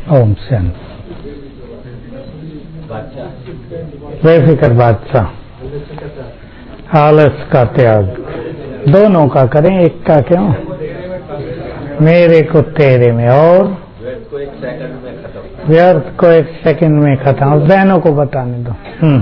ओम शांति। बेफिक्र बादशाह, आलस का त्याग, दोनों का करें, एक का क्यों? मेरे को तेरे में, और व्यर्थ को एक सेकंड में खत्म। बहनों को बताने दो।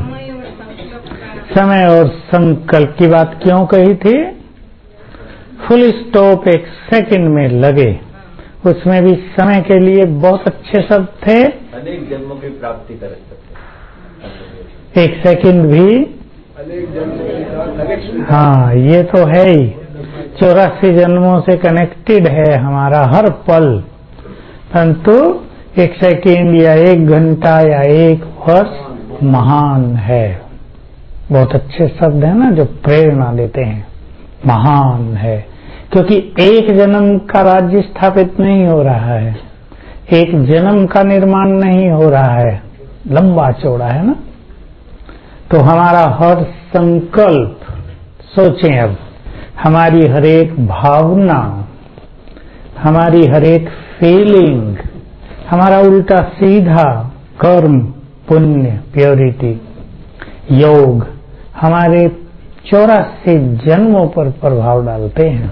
समय और संकल्प की बात क्यों कही थी? फुल स्टॉप एक सेकंड में लगे, उसमें भी समय के लिए बहुत अच्छे शब्द थे। अनेक जन्मों की प्राप्ति कर सकते, एक सेकंड भी अनेक जन्मों। हाँ, ये तो है ही। 84 जन्मों से कनेक्टेड है हमारा हर पल, परंतु एक सेकंड या एक घंटा या एक वर्ष महान है। बहुत अच्छे शब्द है ना, जो प्रेरणा देते हैं। महान है क्योंकि एक जन्म का राज्य स्थापित नहीं हो रहा है, एक जन्म का निर्माण नहीं हो रहा है, लंबा चौड़ा है ना। तो हमारा हर संकल्प, सोचें अब, हमारी हर एक भावना, हमारी हर एक फीलिंग, हमारा उल्टा सीधा कर्म, पुण्य, प्योरिटी, योग हमारे 84 जन्मों पर प्रभाव डालते हैं।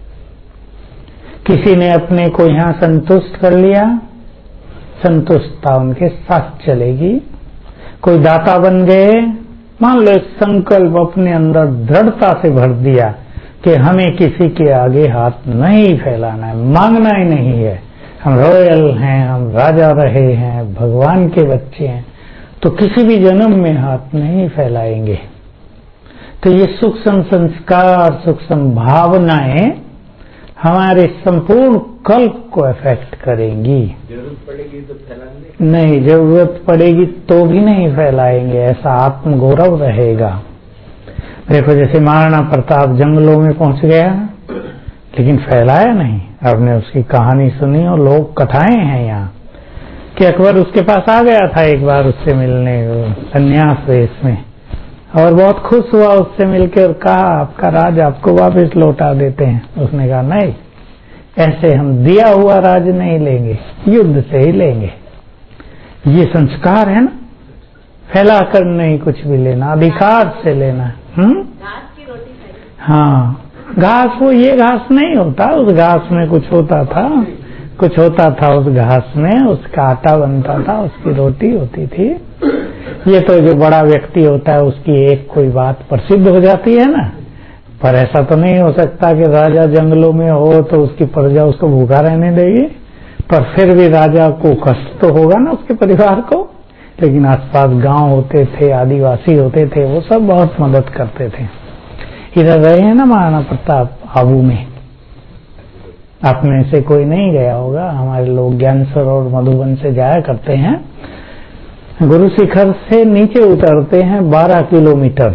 किसी ने अपने को यहां संतुष्ट कर लिया, संतुष्टता उनके साथ चलेगी। कोई दाता बन गए, मान लो संकल्प अपने अंदर दृढ़ता से भर दिया कि हमें किसी के आगे हाथ नहीं फैलाना है, मांगना ही नहीं है, हम रॉयल हैं, हम राजा रहे हैं, भगवान के बच्चे हैं, तो किसी भी जन्म में हाथ नहीं फैलाएंगे। तो ये सूक्ष्म संस्कार, सूक्ष्म भावनाएं हमारे संपूर्ण कल्प को अफेक्ट करेंगी। जरूरत पड़ेगी तो फैलाएंगे नहीं, जरूरत पड़ेगी तो भी नहीं फैलाएंगे, ऐसा आत्मगौरव रहेगा। देखो, जैसे महाराणा प्रताप जंगलों में पहुंच गया, लेकिन फैलाया नहीं। आपने उसकी कहानी सुनी और लोग कथाएं हैं यहाँ कि अकबर उसके पास आ गया था एक बार उससे मिलने, संन्यास वेश में, और बहुत खुश हुआ उससे मिलकर और कहा आपका राज आपको वापस लौटा देते हैं। उसने कहा नहीं, ऐसे हम दिया हुआ राज नहीं लेंगे, युद्ध से ही लेंगे। ये संस्कार है ना, फैला कर नहीं कुछ भी लेना, अधिकार से लेना। घास की रोटी। हाँ, घास, वो ये घास नहीं होता, उस घास में कुछ होता था, कुछ होता था उस घास में, उसका आटा बनता था, उसकी रोटी होती थी। ये तो जो बड़ा व्यक्ति होता है उसकी एक कोई बात प्रसिद्ध हो जाती है ना, पर ऐसा तो नहीं हो सकता कि राजा जंगलों में हो तो उसकी प्रजा उसको भूखा रहने देगी। पर फिर भी राजा को कष्ट तो होगा ना उसके परिवार को। लेकिन आसपास गांव होते थे, आदिवासी होते थे, वो सब बहुत मदद करते थे। इधर रहे हैं ना महाराणा प्रताप आबू में, आप में से कोई नहीं गया होगा, हमारे लोग ज्ञानसर और मधुबन से जाया करते हैं। गुरु शिखर से नीचे उतरते हैं 12 किलोमीटर,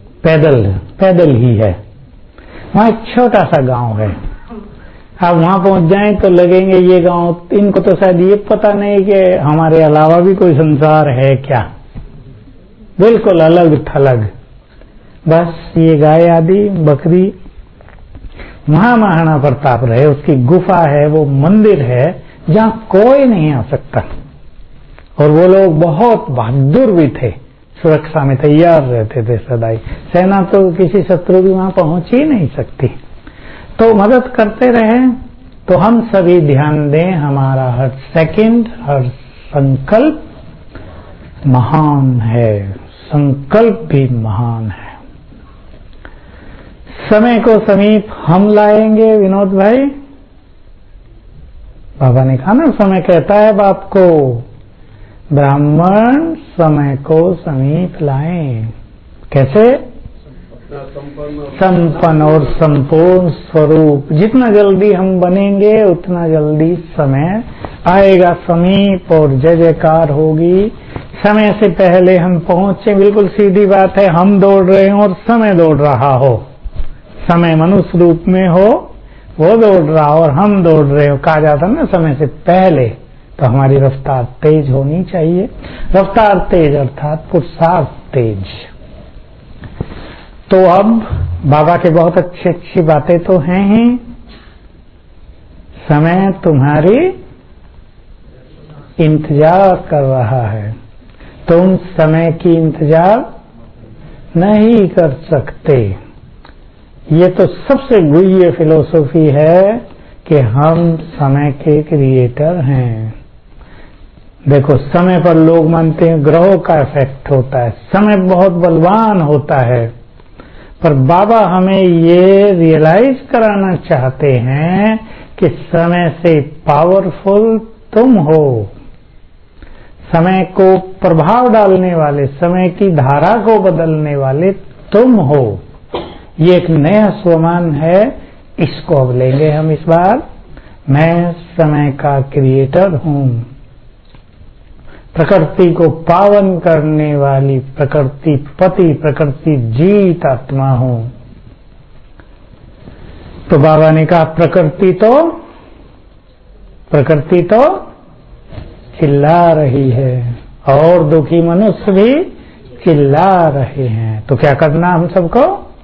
पैदल ही है। वहां एक छोटा सा गांव है, आप वहां पहुंच जाएं तो लगेंगे ये गांव, इनको तो शायद ये पता नहीं कि हमारे अलावा भी कोई संसार है क्या। बिल्कुल अलग थलग, बस ये गाय आदि बकरी। वहां महाराणा प्रताप रहे, उसकी गुफा है, वो मंदिर है जहां कोई नहीं आ सकता। और वो लोग बहुत बहादुर भी थे, सुरक्षा में तैयार रहते थे सदाई। सेना तो किसी शत्रु भी वहां पहुंच ही नहीं सकती, तो मदद करते रहे। तो हम सभी ध्यान दें, हमारा हर सेकंड, हर संकल्प महान है, संकल्प भी महान है। समय को समीप हम लाएंगे। विनोद भाई, बाबा ने कहा ना, समय कहता है बाप को, ब्राह्मण समय को समीप लाएं। कैसे? संपन्न और संपूर्ण स्वरूप। जितना जल्दी हम बनेंगे उतना जल्दी समय आएगा समीप और जय जयकार होगी। समय से पहले हम पहुंचे, बिल्कुल सीधी बात है। हम दौड़ रहे हो और समय दौड़ रहा हो, समय मनुष्य रूप में हो, वो दौड़ रहा हो और हम दौड़ रहे हो। कहा जाता ना समय से पहले, तो हमारी रफ्तार तेज होनी चाहिए। रफ्तार तेज अर्थात पुरुषार्थ तेज। तो अब बाबा के बहुत अच्छी बातें तो हैं ही। समय तुम्हारी इंतजार कर रहा है। तुम समय की इंतजार नहीं कर सकते। ये तो सबसे गुह्य फिलॉसफी है कि हम समय के क्रिएटर हैं। देखो, समय पर लोग मानते हैं ग्रहों का इफेक्ट होता है, समय बहुत बलवान होता है, पर बाबा हमें ये रियलाइज कराना चाहते हैं कि समय से पावरफुल तुम हो। समय को प्रभाव डालने वाले, समय की धारा को बदलने वाले तुम हो। ये एक नया स्वमान है, इसको अब लेंगे हम इस बार। मैं समय का क्रिएटर हूं, प्रकृति को पावन करने वाली प्रकृति पति, प्रकृति जीत आत्मा हूं। तो बाबा ने कहा प्रकृति तो चिल्ला रही है और दुखी मनुष्य भी चिल्ला रहे हैं। तो क्या करना हम सबको?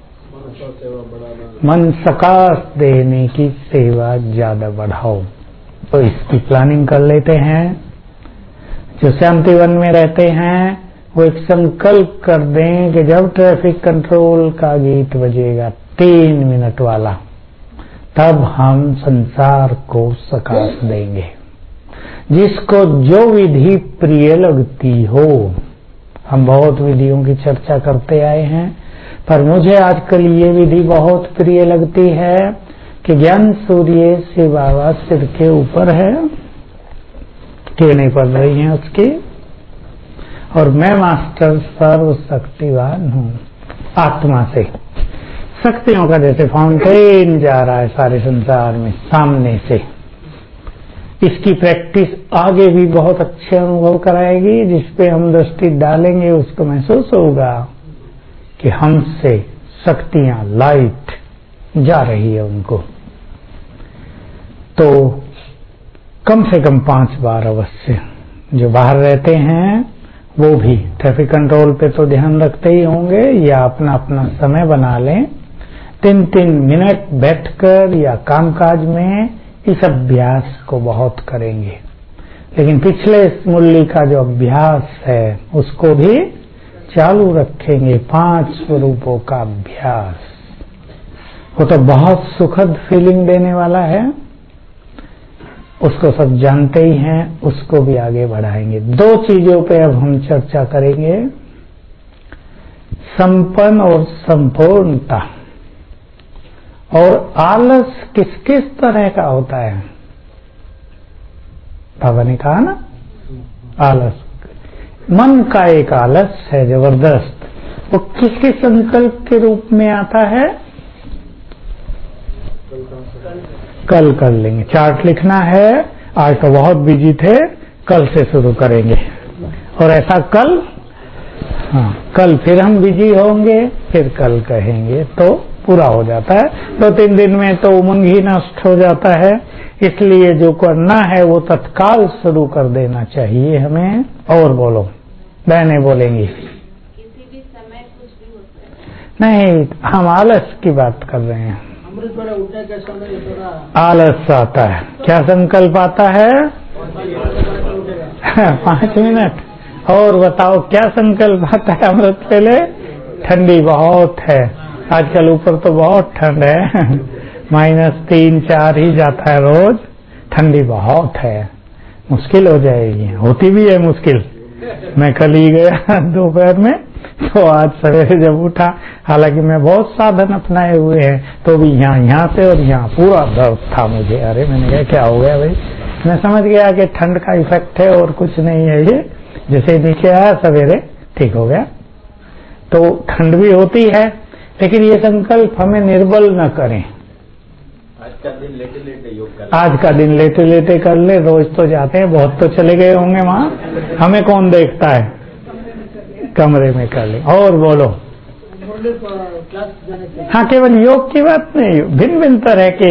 मन सकाश देने की सेवा ज्यादा बढ़ाओ। तो इसकी प्लानिंग कर लेते हैं। जो शांति वन में रहते हैं वो एक संकल्प कर दें कि जब ट्रैफिक कंट्रोल का गीत बजेगा 3 मिनट वाला, तब हम संसार को सकाश देंगे। जिसको जो विधि प्रिय लगती हो। हम बहुत विधियों की चर्चा करते आए हैं, पर मुझे आजकल ये विधि बहुत प्रिय लगती है कि ज्ञान सूर्य से बाबा सिर के ऊपर है, किरणें पड़ रही हैं उसकी, और मैं मास्टर सर्व शक्तिवान हूं। आत्मा से शक्तियों का जैसे फाउंटेन जा रहा है सारे संसार में सामने से। इसकी प्रैक्टिस आगे भी बहुत अच्छे अनुभव कराएगी। जिसपे हम दृष्टि डालेंगे उसको महसूस होगा कि हमसे शक्तियां, लाइट जा रही है उनको। तो कम से कम 5 बार अवश्य जो बाहर रहते हैं वो भी ट्रैफिक कंट्रोल पे तो ध्यान रखते ही होंगे, या अपना अपना समय बना लें। 3-3 मिनट बैठकर या कामकाज में इस अभ्यास को बहुत करेंगे। लेकिन पिछले मुरली का जो अभ्यास है उसको भी चालू रखेंगे। 5 स्वरूपों का अभ्यास, वो तो बहुत सुखद फीलिंग देने वाला है। उसको सब जानते ही हैं, उसको भी आगे बढ़ाएंगे। 2 चीजों पे अब हम चर्चा करेंगे, संपन्न और संपूर्णता। और आलस किस किस तरह का होता है? बाबा ने कहा ना, आलस मन का एक आलस है जबरदस्त। वो किसके संकल्प के रूप में आता है? कल कर लेंगे। चार्ट लिखना है, आज तो बहुत बिजी थे, कल से शुरू करेंगे। और ऐसा कल, हाँ कल फिर हम बिजी होंगे, फिर कल कहेंगे, तो पूरा हो जाता है। 2-3 दिन में तो उमंग ही नष्ट हो जाता है। इसलिए जो करना है वो तत्काल शुरू कर देना चाहिए हमें। और बोलो, बहनें बोलेंगी। किसी भी समय कुछ भी हो सकता है। नहीं, हम आलस की बात कर रहे हैं। उठने के समय थोड़ा आलस आता है। क्या संकल्प आता है? 5 मिनट। और बताओ क्या संकल्प आता है? अमृत पहले ठंडी बहुत है, आजकल ऊपर तो बहुत ठंड है, -3-4 ही जाता है रोज। ठंडी बहुत है, मुश्किल हो जाएगी। होती भी है मुश्किल। मैं कल ही गया दोपहर में, तो आज सवेरे जब उठा, हालांकि मैं बहुत साधन अपनाए हुए हैं, तो भी यहाँ से और यहाँ पूरा दर्द था मुझे। अरे मैंने कहा क्या हो गया भाई? मैं समझ गया कि ठंड का इफेक्ट है और कुछ नहीं है। ये जैसे नीचे आया सवेरे ठीक हो गया। तो ठंड भी होती है, लेकिन ये संकल्प हमें निर्बल न करें। आज का दिन लेटे लेटे योग कर, आज का दिन लेटे लेटे कर ले। रोज तो जाते हैं, बहुत तो चले गए होंगे वहां, हमें कौन देखता है? कमरे में कर ले। और बोलो। क्लास जाने के हाँ, केवल योग की बात नहीं, भिन्न भिन्न तरह के।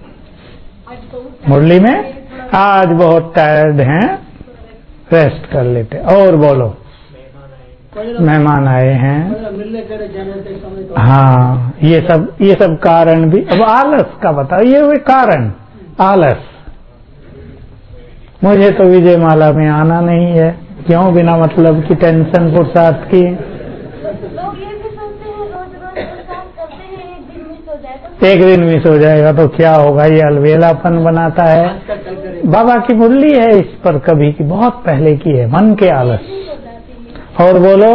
मुरली में आज बहुत टायर्ड हैं, रेस्ट कर लेते। और बोलो, मेहमान आए हैं, मिलने के जाने के समय तो हाँ ये सब कारण भी। अब आलस का बताओ, ये हुए कारण। आलस मुझे तो विजय माला में आना नहीं है, क्यों बिना मतलब की टेंशन पुरुषार्थ की। लोग ये भी सोचते हैं रोज रोज पुरुषार्थ करते हैं, एक दिन मिस हो जाए एक दिन मिस हो जाएगा तो क्या होगा, ये अलबेलापन बनाता है। बाबा की मुरली है इस पर कभी की, बहुत पहले की है, मन के आलस। और बोलो,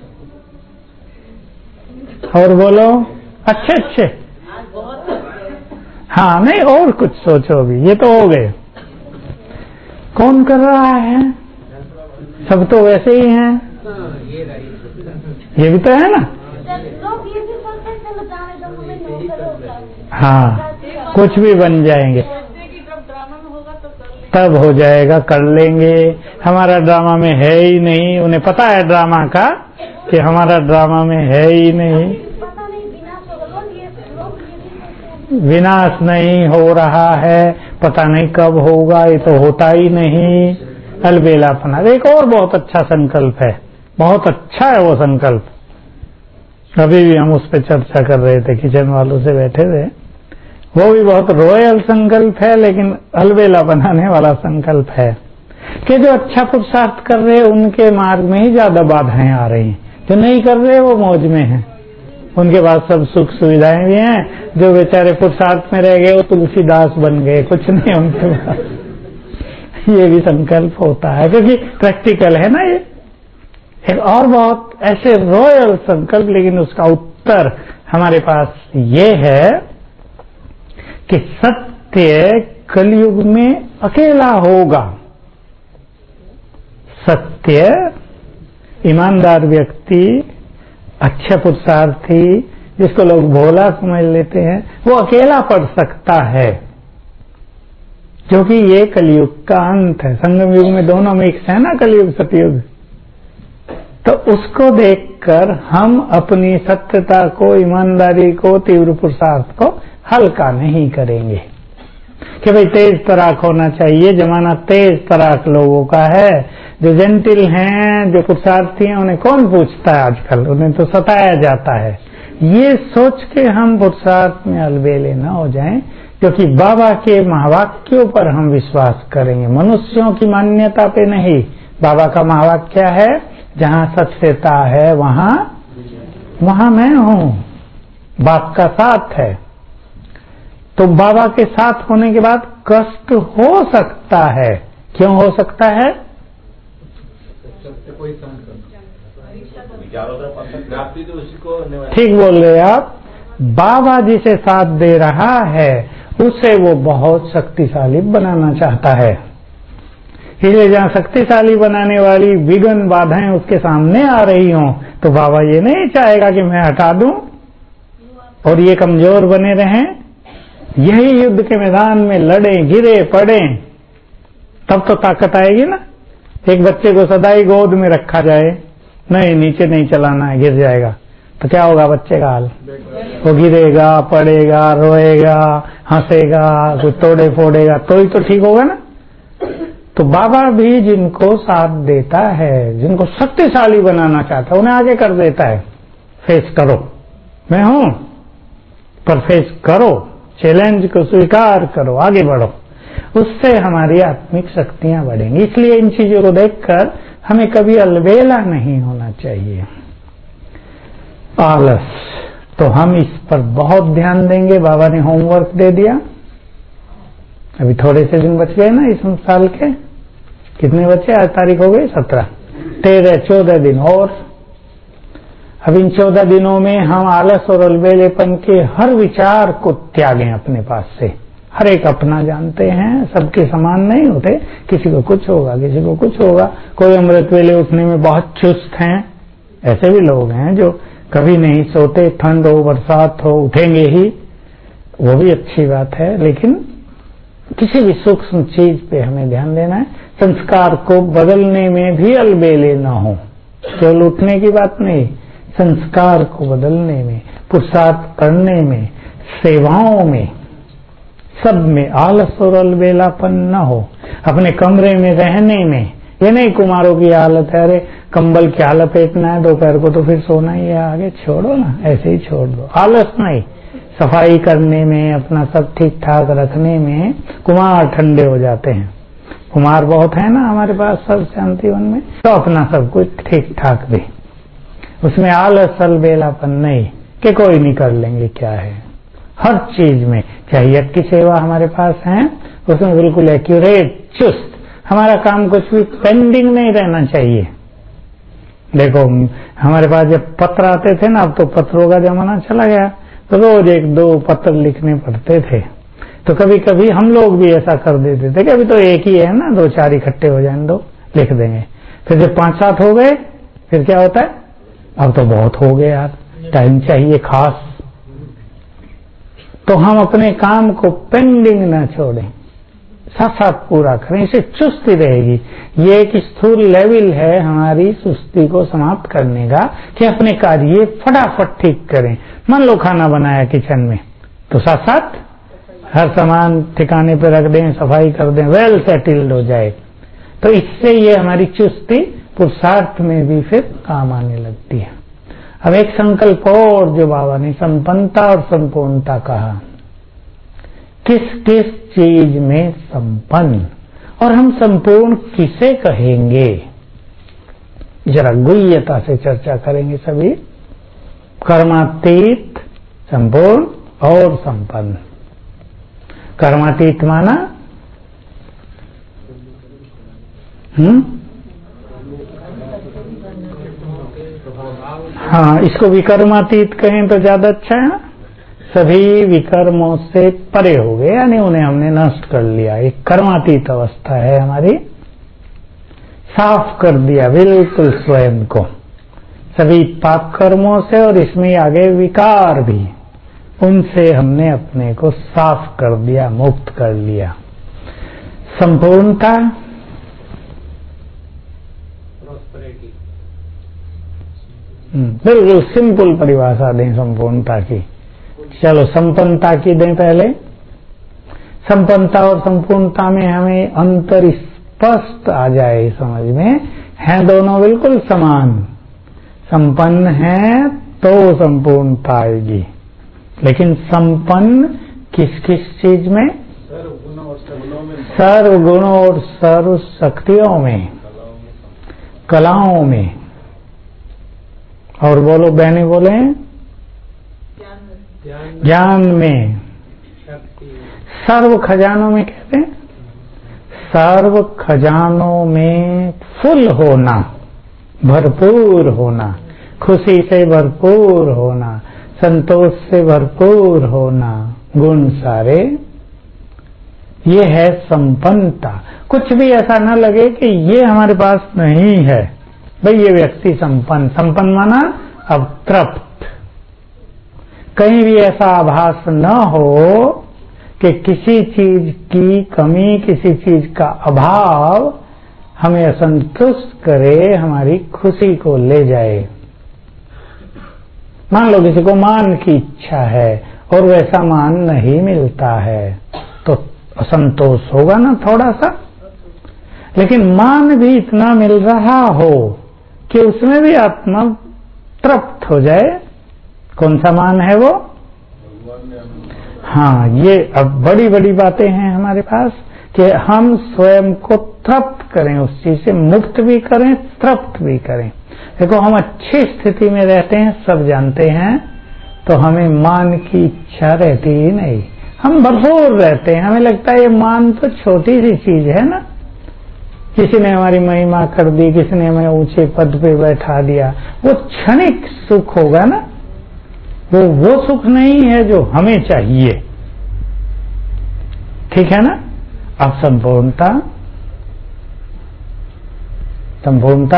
और बोलो, अच्छे। हाँ नहीं, और कुछ सोचो भी, ये तो हो गए। कौन कर रहा है? सब तो वैसे ही हैं। ये भी तो है ना। लोग ये भी सोचते हैं चलो जाने दो, हमें नौकर होगा। हाँ, कुछ भी बन जाएंगे, ड्रामा में होगा तो तब हो जाएगा, कर लेंगे। हमारा ड्रामा में है ही नहीं, उन्हें पता है ड्रामा का कि हमारा ड्रामा में है ही नहीं। पता नहीं विनाश होगा, लोग ये भी सोचते हैं। विनाश नहीं हो रहा है, पता नहीं कब होगा, ये तो होता ही नहीं। अलबेलापना। एक और बहुत अच्छा संकल्प है, बहुत अच्छा है वो संकल्प। अभी भी हम उस पर चर्चा कर रहे थे, किचन वालों से बैठे थे। वो भी बहुत रॉयल संकल्प है, लेकिन अलबेला बनाने वाला संकल्प है कि जो अच्छा पुरुषार्थ कर रहे हैं उनके मार्ग में ही ज्यादा बाधाएं आ रही हैं, जो नहीं कर रहे वो मौज में हैं, उनके पास सब सुख सुविधाएं भी हैं। जो बेचारे पुरुषार्थ में रह गए वो तुलसीदास बन गए, कुछ नहीं उनके पास। ये भी संकल्प होता है, क्योंकि प्रैक्टिकल है ना ये। एक और बहुत ऐसे रॉयल संकल्प, लेकिन उसका उत्तर हमारे पास ये है कि सत्य कलयुग में अकेला होगा। सत्य, ईमानदार व्यक्ति, अच्छा पुरुषार्थी, जिसको लोग भोला समझ लेते हैं, वो अकेला पढ़ सकता है, क्योंकि ये कलयुग का अंत है। संगम युग में दोनों मिक्स है ना, कलयुग सतयुग। तो उसको देखकर हम अपनी सत्यता को, ईमानदारी को, तीव्र पुरुषार्थ को हल्का नहीं करेंगे कि भाई तेज तराक होना चाहिए। जमाना तेज तराक लोगों का है। जो जेंटिल हैं, जो पुरुषार्थी हैं, उन्हें कौन पूछता है आजकल, उन्हें तो सताया जाता है। ये सोच के हम पुरुषार्थ में अलबेले न हो जाएं, क्योंकि बाबा के महावाक्यों पर हम विश्वास करेंगे, मनुष्यों की मान्यता पे नहीं। बाबा का महावाक्य क्या है? जहां सत्यता है वहां मैं हूं, बाप का साथ है। तो बाबा के साथ होने के बाद कष्ट हो सकता है। क्यों हो सकता है? ठीक बोल रहे आप। बाबा जिसे साथ दे रहा है उसे वो बहुत शक्तिशाली बनाना चाहता है। इसलिए जहां शक्तिशाली बनाने वाली विघ्न बाधाएं उसके सामने आ रही हों, तो बाबा ये नहीं चाहेगा कि मैं हटा दूं और ये कमजोर बने रहें। यही युद्ध के मैदान में लड़े, गिरे, पड़े, तब तो ताकत आएगी ना। एक बच्चे को सदाई गोद में रखा जाए, नहीं नीचे नहीं चलाना है, गिर जाएगा, तो क्या होगा बच्चे का हाल? वो गिरेगा, पड़ेगा, रोएगा, हंसेगा, कुछ तोड़े फोड़ेगा, तो ही तो ठीक होगा ना। तो बाबा भी जिनको साथ देता है, जिनको शक्तिशाली बनाना चाहता है, उन्हें आगे कर देता है। फेस करो, मैं हूं, पर फेस करो, चैलेंज को स्वीकार करो, आगे बढ़ो। उससे हमारी आत्मिक शक्तियां बढ़ेंगी। इसलिए इन चीजों को देखकर हमें कभी अलबेला नहीं होना चाहिए। आलस, तो हम इस पर बहुत ध्यान देंगे। बाबा ने होमवर्क दे दिया। अभी थोड़े से दिन बच गए ना इस साल के। कितने बचे? आज तारीख हो गई 17, 13, 14 दिन और। अब इन 14 दिनों में हम आलस और अलबेलेपन के हर विचार को त्यागें अपने पास से। हर एक अपना जानते हैं, सबके समान नहीं होते, किसी को कुछ होगा, किसी को कुछ होगा। कोई अमृत वेले उठने में बहुत चुस्त हैं, ऐसे भी लोग हैं जो कभी नहीं सोते, ठंड हो बरसात हो उठेंगे ही, वो भी अच्छी बात है। लेकिन किसी भी सूक्ष्म चीज पे हमें ध्यान देना है। संस्कार को बदलने में भी अलबेले न हो, केवल उठने की बात नहीं, संस्कार को बदलने में, पुरुषार्थ करने में, सेवाओं में, सब में आलस और अलबेलापन न हो। अपने कमरे में रहने में, ये नहीं कुमारों की हालत है, अरे कंबल क्या लपेटना है, दोपहर को तो फिर सोना ही है, आगे छोड़ो ना, ऐसे ही छोड़ दो। आलस नहीं, सफाई करने में, अपना सब ठीक ठाक रखने में कुमार ठंडे हो जाते हैं। कुमार बहुत है ना हमारे पास सब शांतिवन में, तो अपना सब कुछ ठीक ठाक भी, उसमें आलस अलबेलापन नहीं कि कोई नहीं कर लेंगे क्या है। हर चीज में चाहे यज्ञ की सेवा हमारे पास है, उसमें बिल्कुल एक्यूरेट चुस्त, हमारा काम कुछ भी पेंडिंग नहीं रहना चाहिए। देखो हमारे पास जब पत्र आते थे ना, अब तो पत्रों का जमाना चला गया, तो रोज 1-2 पत्र लिखने पड़ते थे। तो कभी कभी हम लोग भी ऐसा कर देते थे कि अभी तो एक ही है ना, 2-4 इकट्ठे हो जाएं, 2 लिख देंगे। फिर जब 5-7 हो गए फिर क्या होता है, अब तो बहुत हो गए यार, टाइम चाहिए खास। तो हम अपने काम को पेंडिंग न छोड़ें, साथ साथ पूरा करें, इसे चुस्ती रहेगी। ये एक स्थूल लेवल है हमारी सुस्ती को समाप्त करने का कि अपने कार्य फटाफट ठीक करें। मान लो खाना बनाया किचन में, तो साथ साथ हर सामान ठिकाने पे रख दें, सफाई कर दें, वेल सेटल्ड हो जाए। तो इससे ये हमारी चुस्ती पुरुषार्थ में भी फिर काम आने लगती है। अब एक संकल्प और जो बाबा ने संपन्नता और संपूर्णता कहा, किस किस चीज में संपन्न, और हम संपूर्ण किसे कहेंगे, जरा गुह्यता से चर्चा करेंगे सभी। कर्मातीत, संपूर्ण और संपन्न। कर्मातीत माना हाँ, इसको विकर्मातीत कहें तो ज्यादा अच्छा है ना। सभी विकर्मों से परे हो गए, यानी उन्हें हमने नष्ट कर लिया। एक कर्मातीत अवस्था है हमारी, साफ कर दिया बिल्कुल स्वयं को सभी पाप कर्मों से, और इसमें आगे विकार भी, उनसे हमने अपने को साफ कर दिया, मुक्त कर लिया। संपूर्णता, बिल्कुल सिंपल परिभाषा दें संपूर्णता की। चलो संपन्नता की दें पहले। संपन्नता और संपूर्णता में हमें अंतर स्पष्ट आ जाए समझ में, हैं दोनों बिल्कुल समान। संपन्न है तो संपूर्णता आएगी, लेकिन संपन्न किस किस चीज में, सर्व गुणों और सर्व शक्तियों में, कलाओं में, और बोलो बहने बोले ज्ञान में, सर्व खजानों में कहते हैं, सर्व खजानों में फुल होना, भरपूर होना, खुशी से भरपूर होना, संतोष से भरपूर होना, गुण सारे, ये है संपन्नता। कुछ भी ऐसा न लगे कि ये हमारे पास नहीं है, भाई ये व्यक्ति संपन्न। संपन्न माना अब तृप्त, कहीं भी ऐसा आभास न हो कि किसी चीज की कमी, किसी चीज का अभाव हमें असंतुष्ट करे, हमारी खुशी को ले जाए। मान लो किसी को मान की इच्छा है और वैसा मान नहीं मिलता है, तो असंतोष होगा ना थोड़ा सा। लेकिन मान भी इतना मिल रहा हो कि उसमें भी आत्मा तृप्त हो जाए, कौन सा मान है वो? हाँ, ये अब बड़ी बड़ी बातें हैं हमारे पास कि हम स्वयं को तृप्त करें, उस चीज से मुक्त भी करें, तृप्त भी करें। देखो हम अच्छी स्थिति में रहते हैं, सब जानते हैं, तो हमें मान की इच्छा रहती ही नहीं, हम भरपूर रहते हैं। हमें लगता है ये मान तो छोटी सी चीज है ना, किसी ने हमारी महिमा कर दी, किसी ने हमें ऊंचे पद पे बैठा दिया, वो क्षणिक सुख होगा ना, वो सुख नहीं है जो हमें चाहिए। ठीक है ना। अब संपूर्णता, संपूर्णता,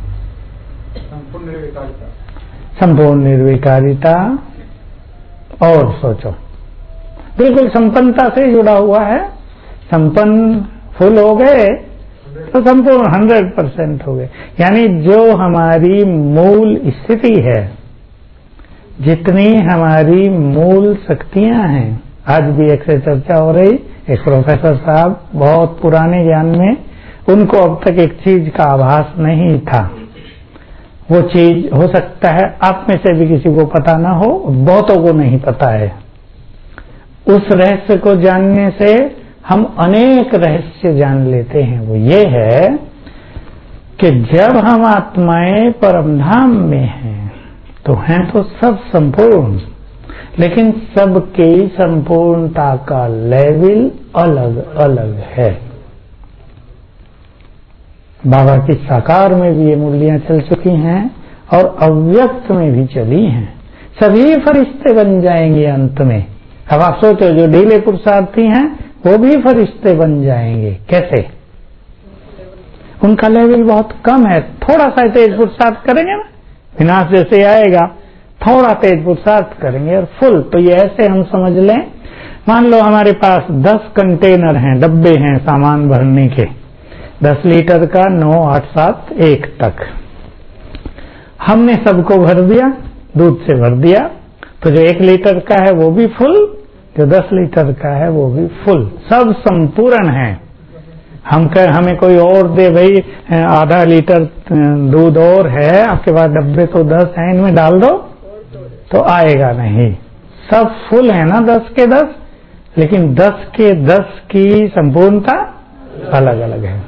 संपूर्ण निर्विकारिता, और सोचो बिल्कुल संपन्नता से जुड़ा हुआ है। संपन्न फुल हो गए तो संपूर्ण 100% हो गए। यानी जो हमारी मूल स्थिति है, जितनी हमारी मूल शक्तियां हैं, आज भी एक से चर्चा हो रही, एक प्रोफेसर साहब बहुत पुराने ज्ञान में, उनको अब तक एक चीज का आभास नहीं था। वो चीज हो सकता है आप में से भी किसी को पता ना हो, बहुतों को नहीं पता है। उस रहस्य को जानने से हम अनेक रहस्य जान लेते हैं। वो ये है कि जब हम आत्माएं परमधाम में हैं तो हैं तो सब संपूर्ण, लेकिन सबके संपूर्णता का लेवल अलग अलग है। बाबा की साकार में भी ये मूर्तियां चल चुकी हैं और अव्यक्त में भी चली हैं। सभी फरिश्ते बन जाएंगे अंत में। अब आप सोचो, जो ढीले पुरुषार्थी हैं वो भी फरिश्ते बन जाएंगे। कैसे? उनका लेवल बहुत कम है। थोड़ा सा तेज पुरुषार्थ करेंगे ना, विनाश जैसे आएगा, थोड़ा तेज पुरुषार्थ करेंगे और फुल। तो ये ऐसे हम समझ लें, मान लो हमारे पास 10 कंटेनर हैं, डब्बे हैं सामान भरने के, 10 लीटर का, 9, 8, 7, 1 तक। हमने सबको भर दिया, दूध से भर दिया, तो जो 1 लीटर का है वो भी फुल, जो 10 लीटर का है वो भी फुल, सब संपूर्ण है। हमें कोई और दे, भाई आधा लीटर दूध और है आपके पास, डब्बे तो 10 हैं, इनमें डाल दो, तो आएगा नहीं। सब फुल है ना 10 के 10, लेकिन 10 के 10 की संपूर्णता अलग अलग है।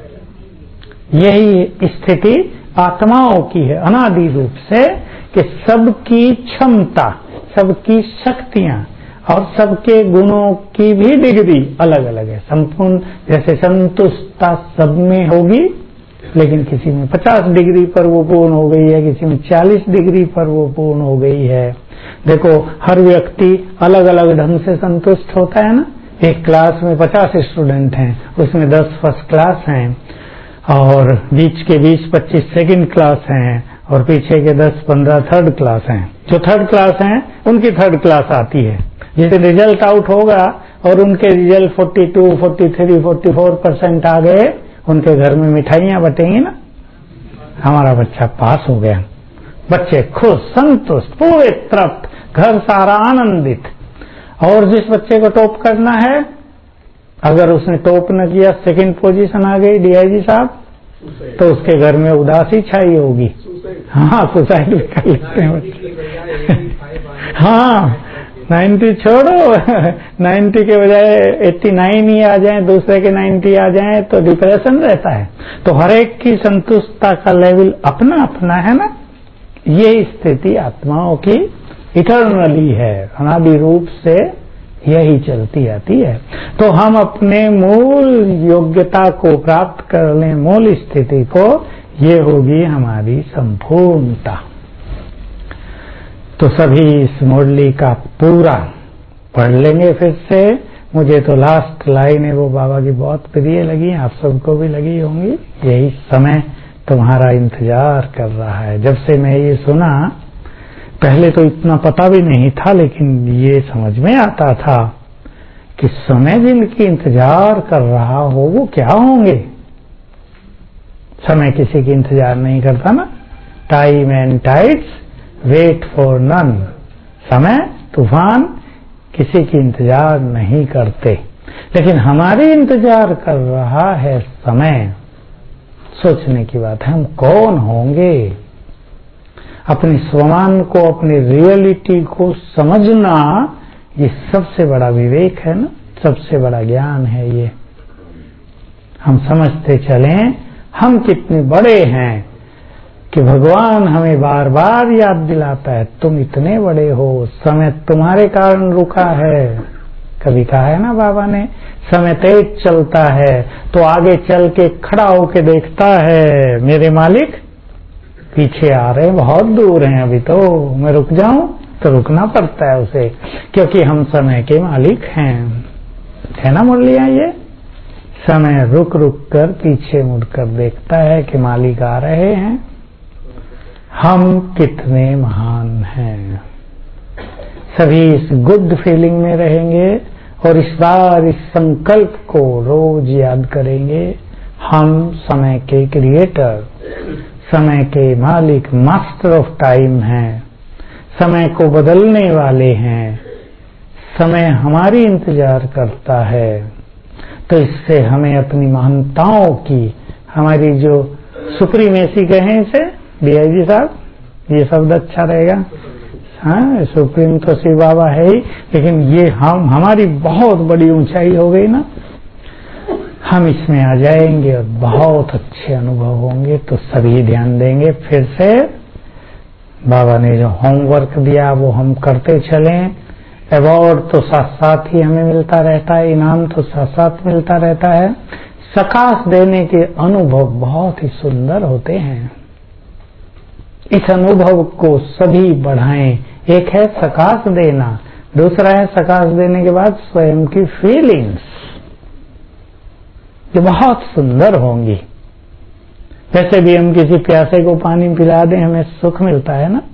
यही स्थिति आत्माओं की है अनादि रूप से, कि सबकी क्षमता, सबकी शक्तियां और सबके गुणों की भी डिग्री अलग अलग है। संपूर्ण जैसे संतुष्टता सब में होगी, लेकिन किसी में 50 डिग्री पर वो पूर्ण हो गई है, किसी में 40 डिग्री पर वो पूर्ण हो गई है। देखो, हर व्यक्ति अलग अलग ढंग से संतुष्ट होता है ना। एक क्लास में 50 स्टूडेंट हैं, उसमें 10 फर्स्ट क्लास हैं और बीच के 20-25 सेकंड क्लास हैं और पीछे के 10-15 थर्ड क्लास हैं। जो थर्ड क्लास हैं उनकी थर्ड क्लास आती है। जिसे रिजल्ट आउट होगा और उनके रिजल्ट 42, 43, 44% आ गए, उनके घर में मिठाइयां बटेंगी ना, हमारा बच्चा पास हो गया। बच्चे खुश, संतुष्ट, पूरे तृप्त, घर सारा आनंदित। और जिस बच्चे को टॉप करना है, अगर उसने टॉप न किया, सेकंड पोजीशन आ गई डीआईजी साहब, तो उसके घर में उदासी छाई होगी। हाँ, सुसाइड कर लेते हैं। हाँ, 90 छोड़ो, 90 के बजाय 89 ही आ जाए, दूसरे के 90 आ जाए तो डिप्रेशन रहता है। तो हर एक की संतुष्टता का लेवल अपना अपना है ना। ये स्थिति आत्माओं की इटर्नली है, अनादि रूप से यही चलती आती है। तो हम अपने मूल योग्यता को प्राप्त कर लें, मूल स्थिति को, ये होगी हमारी संपूर्णता। तो सभी इस मुरली का पूरा पढ़ लेंगे फिर से। मुझे तो लास्ट लाइन है वो बाबा की बहुत प्रिय लगी, आप सबको भी लगी होंगी। यही समय तुम्हारा इंतजार कर रहा है। जब से मैं ये सुना, पहले तो इतना पता भी नहीं था, लेकिन ये समझ में आता था कि समय जिनकी इंतजार कर रहा हो वो क्या होंगे। समय किसी की इंतजार नहीं करता ना। Time and tides wait for none. समय, तूफान किसी की इंतजार नहीं करते, लेकिन हमारी इंतजार कर रहा है समय। सोचने की बात है, हम कौन होंगे। अपनी स्वमान को, अपनी रियलिटी को समझना, ये सबसे बड़ा विवेक है ना, सबसे बड़ा ज्ञान है ये। हम समझते चलें हम कितने बड़े हैं कि भगवान हमें बार बार याद दिलाता है, तुम इतने बड़े हो, समय तुम्हारे कारण रुका है। कभी कहा है ना बाबा ने, समय तेज चलता है तो आगे चल के खड़ा होके देखता है, मेरे मालिक पीछे आ रहे हैं, बहुत दूर हैं, अभी तो मैं रुक जाऊं, तो रुकना पड़ता है उसे, क्योंकि हम समय के मालिक हैं। है ना मुरलियां ये? समय रुक रुक कर पीछे मुड़कर देखता है कि मालिक आ रहे हैं। हम कितने महान हैं। सभी इस गुड फीलिंग में रहेंगे और इस बार इस संकल्प को रोज याद करेंगे, हम समय के क्रिएटर, समय के मालिक, मास्टर ऑफ टाइम हैं, समय को बदलने वाले हैं, समय हमारी इंतजार करता है। तो इससे हमें अपनी महानताओं की, हमारी जो सुप्रीमेसी कहें इसे, डीआईजी साहब, ये शब्द अच्छा रहेगा। हाँ, सुप्रीम तो शिव बाबा है ही, लेकिन ये हमारी बहुत बड़ी ऊंचाई हो गई ना, हम इसमें आ जाएंगे और बहुत अच्छे अनुभव होंगे। तो सभी ध्यान देंगे। फिर से बाबा ने जो होमवर्क दिया वो हम करते चलें। अवार्ड तो साथ साथ ही हमें मिलता रहता है, इनाम तो साथ साथ मिलता रहता है। सकाश देने के अनुभव बहुत ही सुंदर होते हैं। इस अनुभव को सभी बढ़ाएं। एक है सकाश देना, दूसरा है सकाश देने के बाद स्वयं की फीलिंग्स जो बहुत सुंदर होंगी। वैसे भी हम किसी प्यासे को पानी पिला दें हमें सुख मिलता है ना,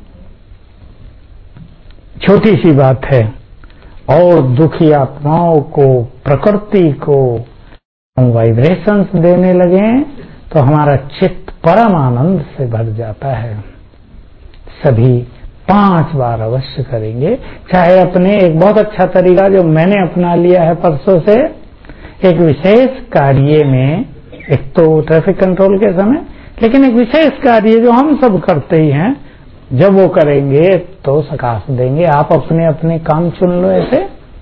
छोटी सी बात है। और दुखी आत्माओं को, प्रकृति को हम वाइब्रेशंस देने लगे तो हमारा चित्त परम आनंद से भर जाता है। सभी 5 बार अवश्य करेंगे। चाहे अपने एक बहुत अच्छा तरीका जो मैंने अपना लिया है परसों से, एक विशेष कार्य में, एक तो ट्रैफिक कंट्रोल के समय, लेकिन एक विशेष कार्य जो हम सब करते ही हैं, जब वो करेंगे तो सकाश देंगे। आप अपने अपने काम चुन लो ऐसे,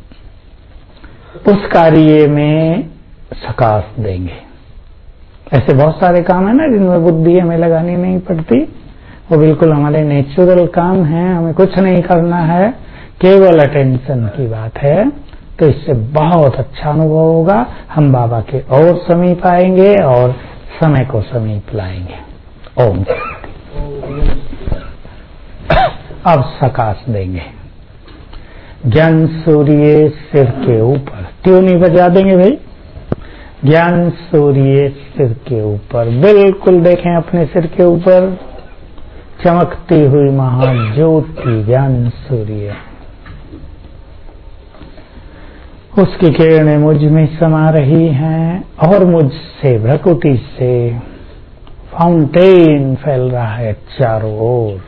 उस कार्य में सकाश देंगे। ऐसे बहुत सारे काम है ना जिनमें बुद्धि हमें लगानी नहीं पड़ती, वो बिल्कुल हमारे नेचुरल काम है, हमें कुछ नहीं करना है, केवल अटेंशन की बात है। तो इससे बहुत अच्छा अनुभव होगा। हम बाबा के और समीप आएंगे और समय को समीप लाएंगे। ओम। अब सकाश देंगे। ज्ञान सूर्य सिर के ऊपर, ट्यून ही बजा देंगे भाई। ज्ञान सूर्य सिर के ऊपर, बिल्कुल देखें अपने सिर के ऊपर चमकती हुई महाज्योति ज्ञान सूर्य, उसकी किरणें मुझ में समा रही हैं और मुझसे भ्रकुटी से फाउंटेन फैल रहा है चारों ओर।